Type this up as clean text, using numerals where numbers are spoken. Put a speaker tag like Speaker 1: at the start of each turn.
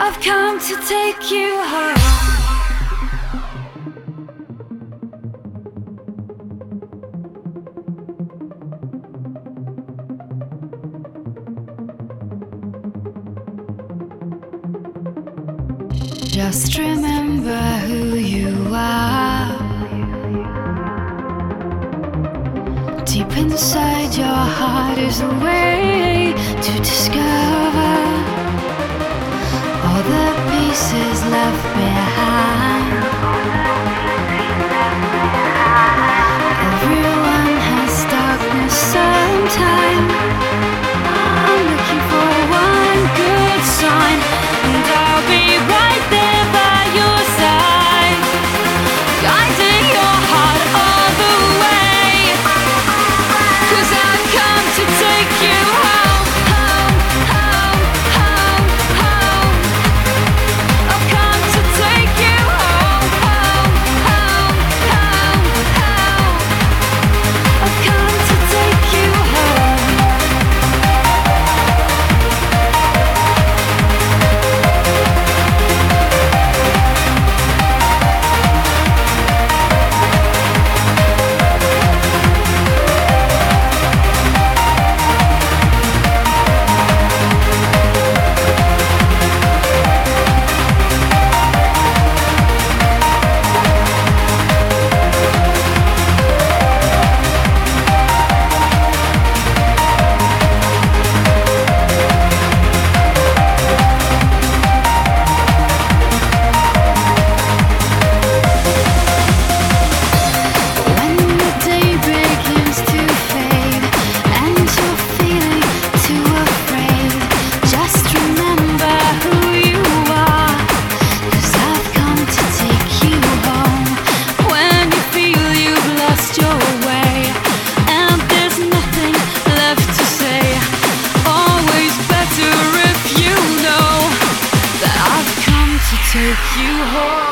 Speaker 1: I've come to take you home. Just remember who you are. Deep inside your heart is a way to discover all the pieces left behind. Everyone has darkness sometime. I'm looking for one good sign, and I'll be right there by your side, guiding your heart all the way. 'Cause I've come to take you home, home, home, home, home. I've come to take you home, home, home, home, home. I've come to take you home. Take you home.